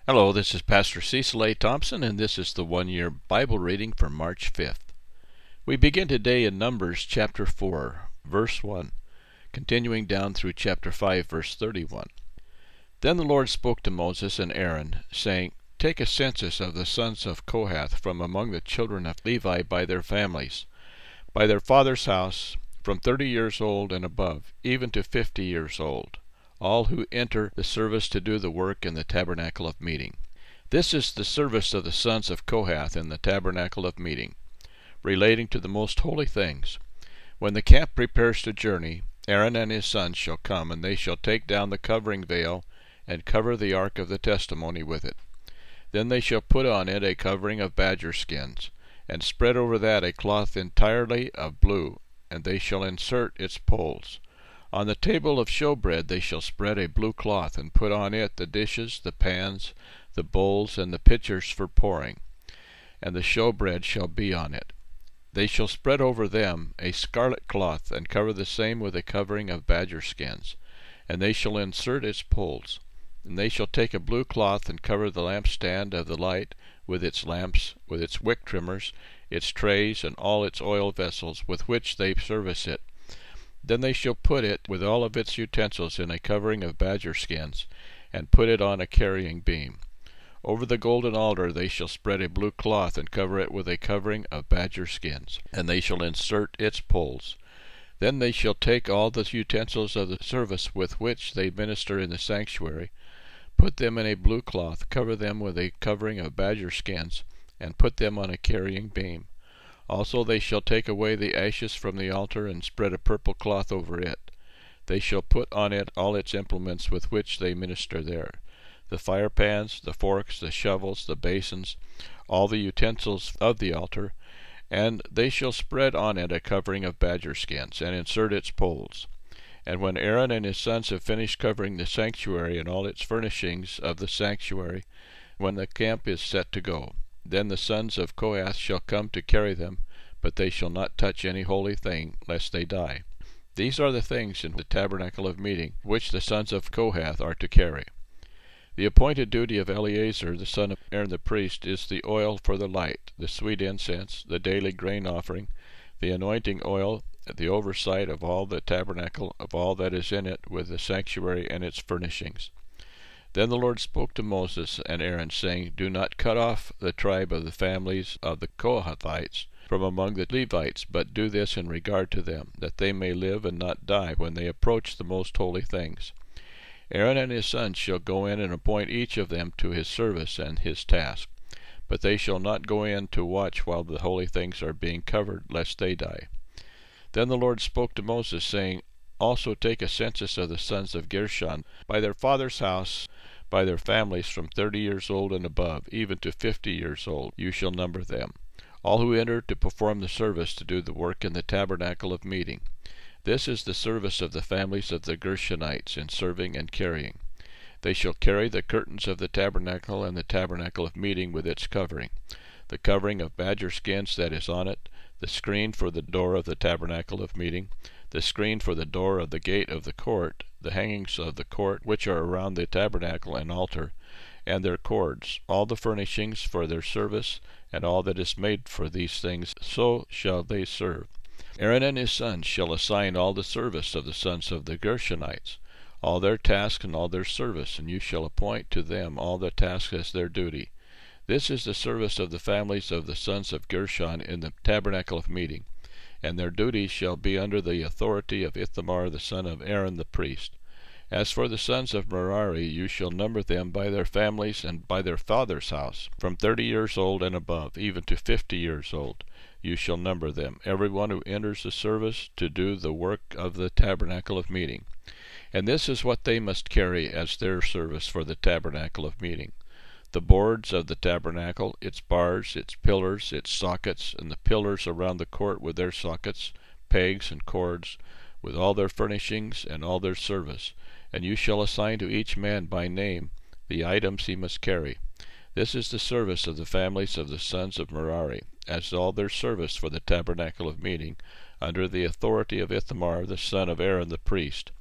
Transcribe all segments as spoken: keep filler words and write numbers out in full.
Hello, this is Pastor Cecil A. Thompson, and this is the one-year Bible reading for March fifth. We begin today in Numbers chapter four, verse one, continuing down through chapter five, verse thirty-one. Then the Lord spoke to Moses and Aaron, saying, Take a census of the sons of Kohath from among the children of Levi by their families, by their father's house, from thirty years old and above, even to fifty years old, all who enter the service to do the work in the tabernacle of meeting. This is the service of the sons of Kohath in the tabernacle of meeting, relating to the most holy things. When the camp prepares to journey, Aaron and his sons shall come, and they shall take down the covering veil, and cover the ark of the testimony with it. Then they shall put on it a covering of badger skins, and spread over that a cloth entirely of blue, and they shall insert its poles. On the table of showbread they shall spread a blue cloth, and put on it the dishes, the pans, the bowls, and the pitchers for pouring, and the showbread shall be on it. They shall spread over them a scarlet cloth, and cover the same with a covering of badger skins, and they shall insert its poles. And they shall take a blue cloth, and cover the lampstand of the light with its lamps, with its wick trimmers, its trays, and all its oil vessels with which they service it. Then they shall put it with all of its utensils in a covering of badger skins, and put it on a carrying beam. Over the golden altar they shall spread a blue cloth, and cover it with a covering of badger skins, and they shall insert its poles. Then they shall take all the utensils of the service with which they minister in the sanctuary, put them in a blue cloth, cover them with a covering of badger skins, and put them on a carrying beam. Also they shall take away the ashes from the altar, and spread a purple cloth over it. They shall put on it all its implements with which they minister there, the fire pans, the forks, the shovels, the basins, all the utensils of the altar, and they shall spread on it a covering of badger skins, and insert its poles. And when Aaron and his sons have finished covering the sanctuary and all its furnishings of the sanctuary, when the camp is set to go, then the sons of Kohath shall come to carry them, but they shall not touch any holy thing, lest they die. These are the things in the tabernacle of meeting, which the sons of Kohath are to carry. The appointed duty of Eleazar, the son of Aaron the priest, is the oil for the light, the sweet incense, the daily grain offering, the anointing oil, the oversight of all the tabernacle, of all that is in it, with the sanctuary and its furnishings. Then the Lord spoke to Moses and Aaron, saying, Do not cut off the tribe of the families of the Kohathites from among the Levites, but do this in regard to them, that they may live and not die when they approach the most holy things. Aaron and his sons shall go in and appoint each of them to his service and his task, but they shall not go in to watch while the holy things are being covered, lest they die. Then the Lord spoke to Moses, saying, Also take a census of the sons of Gershon by their father's house, by their families, from thirty years old and above, even to fifty years old. You shall number them, all who enter to perform the service to do the work in the tabernacle of meeting. This is the service of the families of the Gershonites in serving and carrying. They shall carry the curtains of the tabernacle and the tabernacle of meeting with its covering, the covering of badger skins that is on it, the screen for the door of the tabernacle of meeting, the screen for the door of the gate of the court, the hangings of the court which are around the tabernacle and altar, and their cords, all the furnishings for their service, and all that is made for these things, so shall they serve. Aaron and his sons shall assign all the service of the sons of the Gershonites, all their tasks and all their service, and you shall appoint to them all the tasks as their duty. This is the service of the families of the sons of Gershon in the tabernacle of meeting, and their duties shall be under the authority of Ithamar the son of Aaron the priest. As for the sons of Merari, you shall number them by their families and by their father's house, from thirty years old and above, even to fifty years old. You shall number them, every one who enters the service to do the work of the tabernacle of meeting. And this is what they must carry as their service for the tabernacle of meeting: the boards of the tabernacle, its bars, its pillars, its sockets, and the pillars around the court with their sockets, pegs, and cords, with all their furnishings and all their service. And you shall assign to each man by name the items he must carry. This is the service of the families of the sons of Merari, as all their service for the tabernacle of meeting, under the authority of Ithamar the son of Aaron the priest.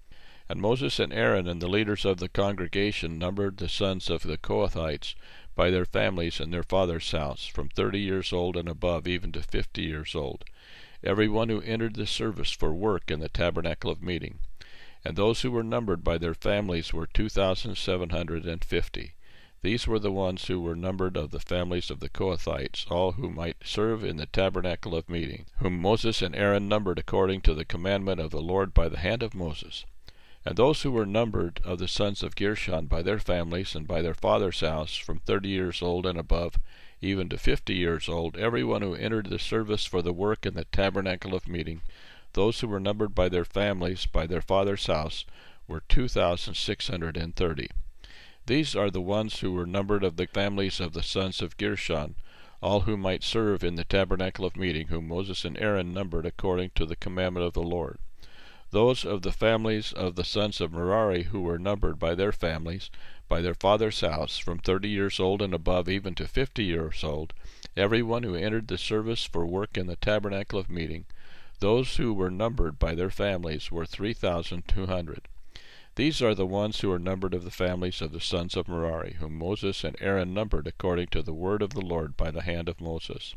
And Moses and Aaron and the leaders of the congregation numbered the sons of the Kohathites by their families and their father's house, from thirty years old and above, even to fifty years old, every one who entered the service for work in the tabernacle of meeting. And those who were numbered by their families were two thousand seven hundred and fifty. These were the ones who were numbered of the families of the Kohathites, all who might serve in the tabernacle of meeting, whom Moses and Aaron numbered according to the commandment of the Lord by the hand of Moses. And those who were numbered of the sons of Gershon by their families and by their father's house, from thirty years old and above, even to fifty years old, every one who entered the service for the work in the tabernacle of meeting, those who were numbered by their families, by their father's house, were two thousand six hundred and thirty. These are the ones who were numbered of the families of the sons of Gershon, all who might serve in the tabernacle of meeting, whom Moses and Aaron numbered according to the commandment of the Lord. Those of the families of the sons of Merari who were numbered by their families, by their father's house, from thirty years old and above, even to fifty years old, every one who entered the service for work in the tabernacle of meeting, those who were numbered by their families were three thousand two hundred. These are the ones who are numbered of the families of the sons of Merari, whom Moses and Aaron numbered according to the word of the Lord by the hand of Moses.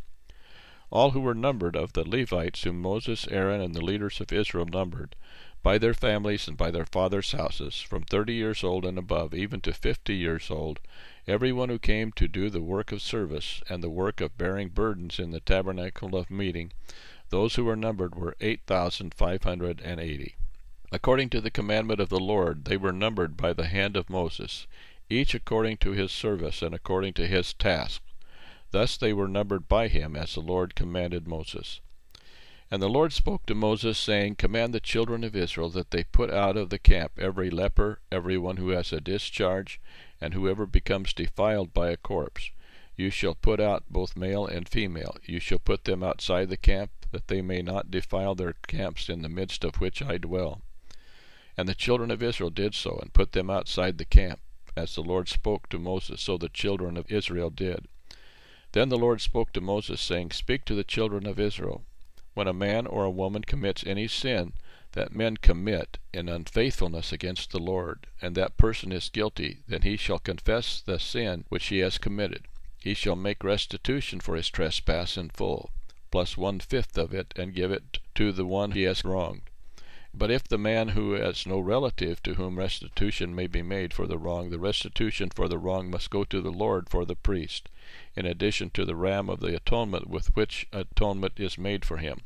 All who were numbered of the Levites, whom Moses, Aaron, and the leaders of Israel numbered, by their families and by their fathers' houses, from thirty years old and above, even to fifty years old, every one who came to do the work of service and the work of bearing burdens in the tabernacle of meeting, those who were numbered were eight thousand five hundred and eighty. According to the commandment of the Lord, they were numbered by the hand of Moses, each according to his service and according to his task. Thus they were numbered by him, as the Lord commanded Moses. And the Lord spoke to Moses, saying, Command the children of Israel that they put out of the camp every leper, every one who has a discharge, and whoever becomes defiled by a corpse. You shall put out both male and female. You shall put them outside the camp, that they may not defile their camps in the midst of which I dwell. And the children of Israel did so, and put them outside the camp. As the Lord spoke to Moses, so the children of Israel did. Then the Lord spoke to Moses, saying, Speak to the children of Israel. When a man or a woman commits any sin that men commit in unfaithfulness against the Lord, and that person is guilty, then he shall confess the sin which he has committed. He shall make restitution for his trespass in full, plus one-fifth of it, and give it to the one he has wronged. But if the man who has no relative to whom restitution may be made for the wrong, the restitution for the wrong must go to the Lord for the priest, in addition to the ram of the atonement with which atonement is made for him.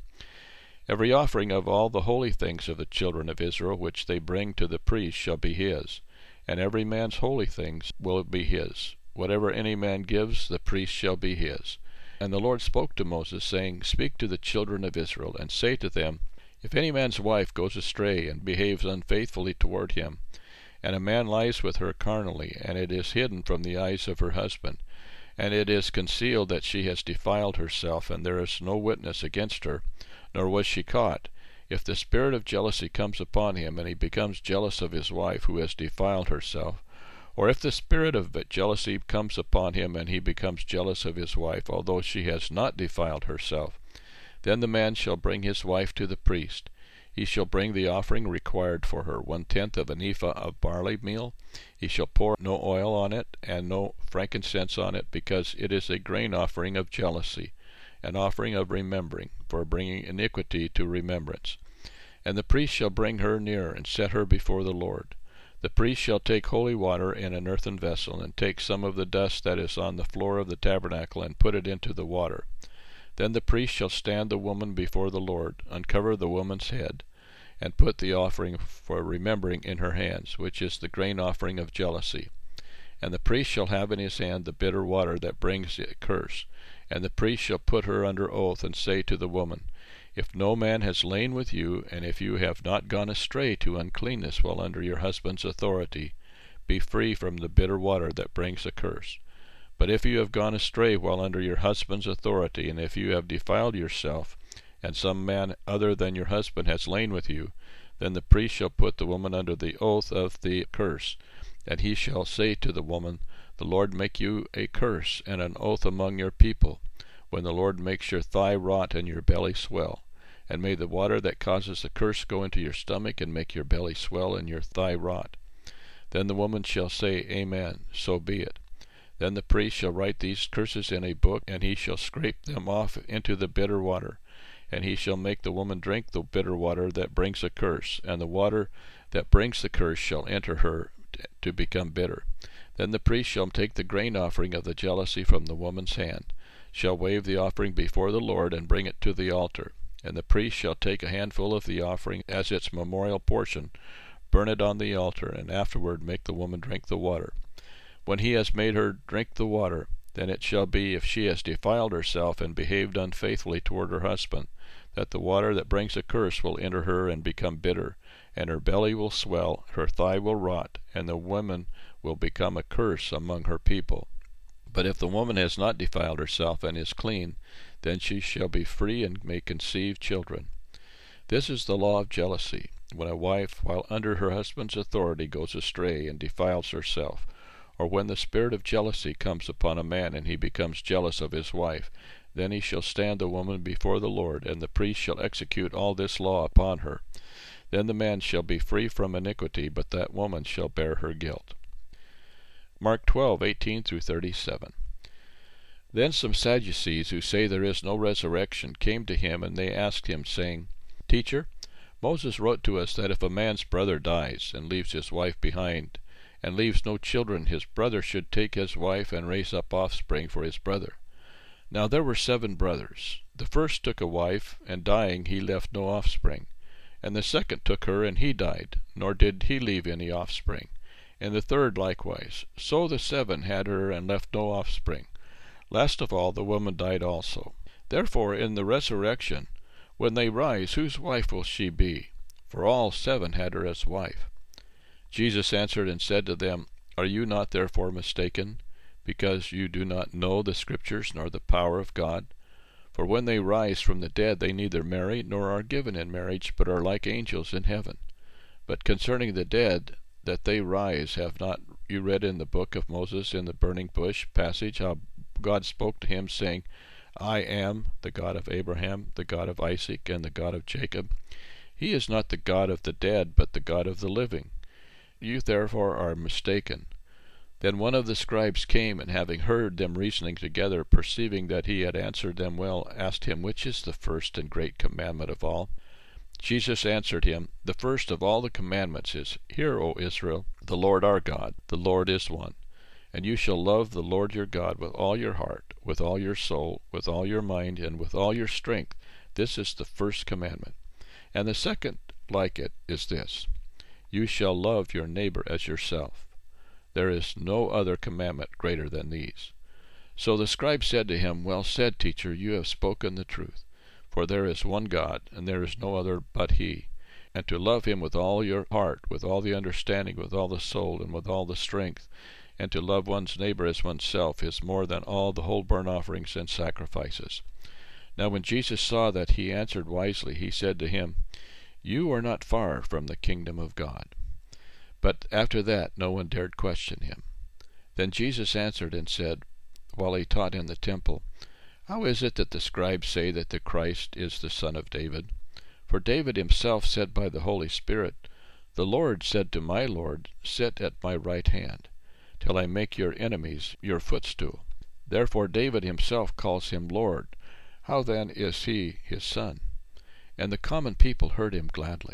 Every offering of all the holy things of the children of Israel which they bring to the priest shall be his, and every man's holy things will be his. Whatever any man gives, the priest shall be his. And the Lord spoke to Moses, saying, Speak to the children of Israel, and say to them, If any man's wife goes astray and behaves unfaithfully toward him, and a man lies with her carnally, and it is hidden from the eyes of her husband, and it is concealed that she has defiled herself, and there is no witness against her, nor was she caught, if the spirit of jealousy comes upon him, and he becomes jealous of his wife who has defiled herself, or if the spirit of jealousy comes upon him, and he becomes jealous of his wife, although she has not defiled herself, then the man shall bring his wife to the priest. He shall bring the offering required for her, one-tenth of an ephah of barley meal. He shall pour no oil on it, and no frankincense on it, because it is a grain offering of jealousy, an offering of remembering, for bringing iniquity to remembrance. And the priest shall bring her near, and set her before the Lord. The priest shall take holy water in an earthen vessel, and take some of the dust that is on the floor of the tabernacle, and put it into the water. Then the priest shall stand the woman before the Lord, uncover the woman's head, and put the offering for remembering in her hands, which is the grain offering of jealousy. And the priest shall have in his hand the bitter water that brings a curse. And the priest shall put her under oath, and say to the woman, If no man has lain with you, and if you have not gone astray to uncleanness while under your husband's authority, be free from the bitter water that brings a curse. But if you have gone astray while under your husband's authority, and if you have defiled yourself, and some man other than your husband has lain with you, then the priest shall put the woman under the oath of the curse, and he shall say to the woman, The Lord make you a curse and an oath among your people, when the Lord makes your thigh rot and your belly swell. And may the water that causes the curse go into your stomach, and make your belly swell, and your thigh rot. Then the woman shall say, Amen, so be it. Then the priest shall write these curses in a book, and he shall scrape them off into the bitter water. And he shall make the woman drink the bitter water that brings a curse, and the water that brings the curse shall enter her to become bitter. Then the priest shall take the grain offering of the jealousy from the woman's hand, shall wave the offering before the Lord, and bring it to the altar. And the priest shall take a handful of the offering as its memorial portion, burn it on the altar, and afterward make the woman drink the water. When he has made her drink the water, then it shall be, if she has defiled herself and behaved unfaithfully toward her husband, that the water that brings a curse will enter her and become bitter, and her belly will swell, her thigh will rot, and the woman will become a curse among her people. But if the woman has not defiled herself and is clean, then she shall be free and may conceive children. This is the law of jealousy, when a wife, while under her husband's authority, goes astray and defiles herself, or when the spirit of jealousy comes upon a man and he becomes jealous of his wife, then he shall stand the woman before the Lord, and the priest shall execute all this law upon her. Then the man shall be free from iniquity, but that woman shall bear her guilt. Mark twelve, eighteen through thirty-seven. Then some Sadducees, who say there is no resurrection, came to him, and they asked him, saying, Teacher, Moses wrote to us that if a man's brother dies, and leaves his wife behind, and leaves no children, his brother should take his wife and raise up offspring for his brother. Now there were seven brothers. The first took a wife, and dying he left no offspring. And the second took her, and he died, nor did he leave any offspring. And the third likewise. So the seven had her, and left no offspring. Last of all the woman died also. Therefore in the resurrection, when they rise, whose wife will she be? For all seven had her as wife. Jesus answered and said to them, Are you not therefore mistaken, because you do not know the Scriptures nor the power of God? For when they rise from the dead, they neither marry nor are given in marriage, but are like angels in heaven. But concerning the dead, that they rise, have not you read in the book of Moses in the burning bush passage how God spoke to him, saying, I am the God of Abraham, the God of Isaac, and the God of Jacob. He is not the God of the dead, but the God of the living. You therefore are mistaken. Then one of the scribes came, and having heard them reasoning together, perceiving that he had answered them well, asked him, Which is the first and great commandment of all? Jesus answered him, The first of all the commandments is, Hear, O Israel, the Lord our God, the Lord is one. And you shall love the Lord your God with all your heart, with all your soul, with all your mind, and with all your strength. This is the first commandment. And the second like it is this, You shall love your neighbor as yourself. There is no other commandment greater than these. So the scribe said to him, Well said, teacher, you have spoken the truth. For there is one God, and there is no other but he. And to love him with all your heart, with all the understanding, with all the soul, and with all the strength, and to love one's neighbor as oneself, is more than all the whole burnt offerings and sacrifices. Now when Jesus saw that he answered wisely, he said to him, You are not far from the kingdom of God. But after that no one dared question him. Then Jesus answered and said, while he taught in the temple, How is it that the scribes say that the Christ is the son of David? For David himself said by the Holy Spirit, The Lord said to my Lord, Sit at my right hand, till I make your enemies your footstool. Therefore David himself calls him Lord. How then is he his son? And the common people heard him gladly.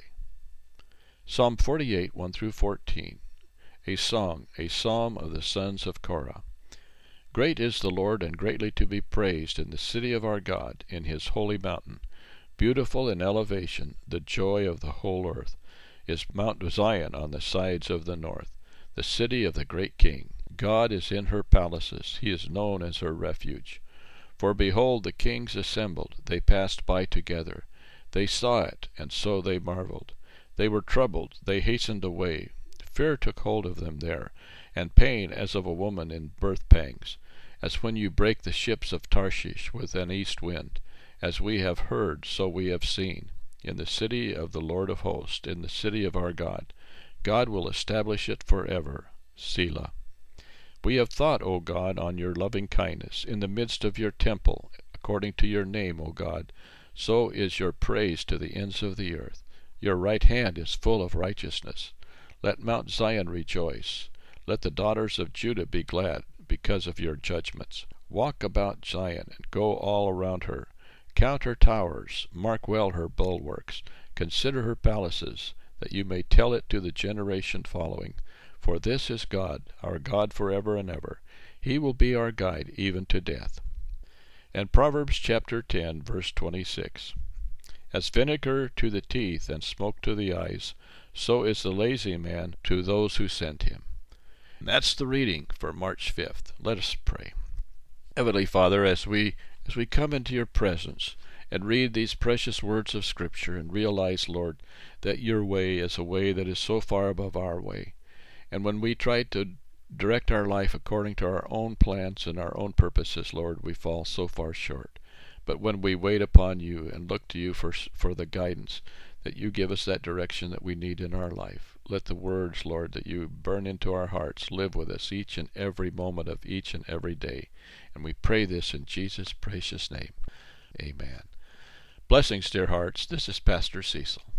Psalm forty-eight, one through fourteen. A song, a psalm of the sons of Korah. Great is the Lord, and greatly to be praised in the city of our God, in his holy mountain. Beautiful in elevation, the joy of the whole earth, is Mount Zion on the sides of the north, the city of the great King. God is in her palaces, he is known as her refuge. For behold, the kings assembled, they passed by together. They saw it, and so they marveled. They were troubled, they hastened away. Fear took hold of them there, and pain as of a woman in birth pangs, as when you break the ships of Tarshish with an east wind. As we have heard, so we have seen, in the city of the Lord of hosts, in the city of our God. God will establish it forever. Selah. We have thought, O God, on your loving kindness, in the midst of your temple, according to your name, O God. So is your praise to the ends of the earth. Your right hand is full of righteousness. Let Mount Zion rejoice. Let the daughters of Judah be glad because of your judgments. Walk about Zion and go all around her. Count her towers, mark well her bulwarks, consider her palaces, that you may tell it to the generation following. For this is God, our God forever and ever. He will be our guide even to death. And Proverbs chapter ten, verse twenty-six. As vinegar to the teeth and smoke to the eyes, so is the lazy man to those who send him. And that's the reading for March fifth. Let us pray. Heavenly Father, as we as we come into your presence and read these precious words of Scripture and realize, Lord, that your way is a way that is so far above our way. And when we try to direct our life according to our own plans and our own purposes, Lord, we fall so far short. But when we wait upon you and look to you for for the guidance, that you give us that direction that we need in our life. Let the words, Lord, that you burn into our hearts live with us each and every moment of each and every day. And we pray this in Jesus' precious name. Amen. Blessings, dear hearts. This is Pastor Cecil.